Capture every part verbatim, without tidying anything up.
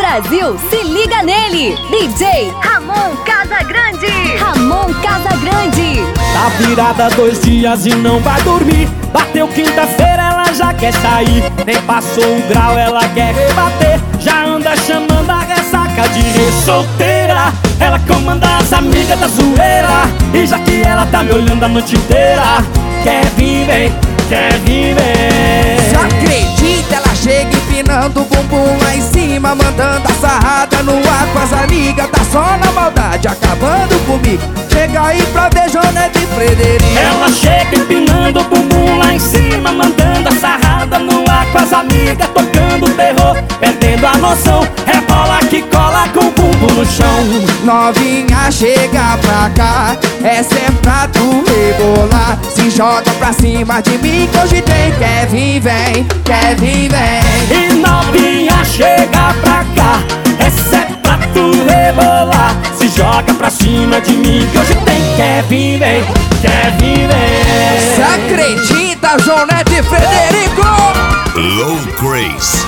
Brasil se liga nele. D J Ramon Casagrande. Ramon Casagrande. Tá virada dois dias e não vai dormir. Bateu quinta-feira, ela já quer sair. Nem passou o grau, ela quer rebater. Já anda chamando a ressaca de re-solteira. Ela comanda as amigas da zoeira. E já que ela tá me olhando a noite inteira, quer vir, vem, quer vir, vem. Você acredita? Ela chega empinando o bumbum lá em cima, mandando a sarrada no ar com as amigas. Tá só na maldade, acabando comigo. Chega aí pra ver Jonete e Frederico. Ela chega empinando o bumbum lá em cima, mandando a sarrada no ar com as amigas, tocando terror, perdendo a noção. Rebola que cola com o bumbum no chão. Novinha, chega pra cá, essa é pra tu rebolar. Se joga pra cima de mim que hoje tem. Quer vir, vem, quer vir, vem. E novinha, chega pra cá, essa é pra tu rebolar. Se joga pra cima de mim que hoje tem. Quer vir, vem, quer vir, vem. Você acredita, Jonete e Frederico? Low Grace.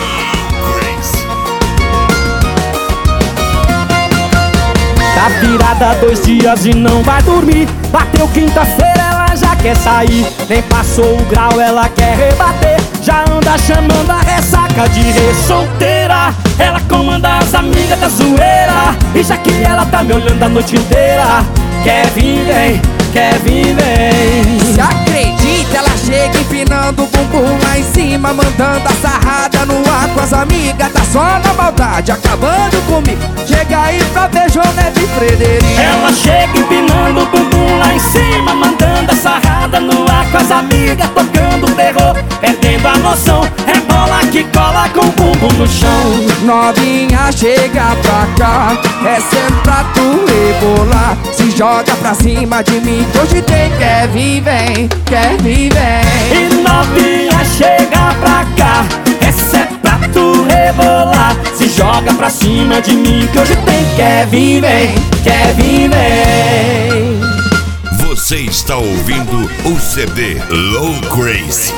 Tá virada dois dias e não vai dormir. Bateu quinta-feira, ela já quer sair. Nem passou o grau, ela quer rebater. Já anda chamando a ressaca de re-solteira. Ela comanda as amigas da zoeira. E já que ela tá me olhando a noite inteira, quer vir, vem, quer vir, vem. Se acredita? Ela chega empinando o bumbum lá em cima, mandando a sarrada no ar com as amigas. Tá só na maldade, acabando comigo. Chega aí pra ver Jonete e Frederico. Ela chega empinando o bumbum lá em cima, mandando a sarrada no ar com as amigas, tocando terror, perdendo a noção. Rebola que cola com o bumbum no chão. Novinha, chega pra cá, essa é pra tu rebolar. Se joga pra cima de mim que hoje tem. Quer vir, vem, quer vir, vem. E novinha, chega pra cá, essa é pra tu rebolar. Se joga pra cima de mim que hoje tem. Quer vir, vem, quer vir, vem. Você está ouvindo o C D Low Grace.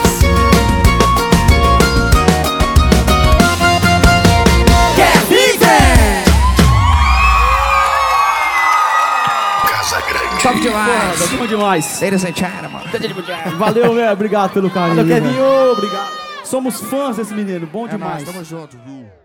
Quer vir, vem. Casagrande. Top demais. Tamo demais. Ladies and gentlemen. Valeu, velho. Obrigado pelo carinho. Valeu, velho. Kevinho. Obrigado. Somos fãs desse menino. Bom É demais. nóis, tamo junto.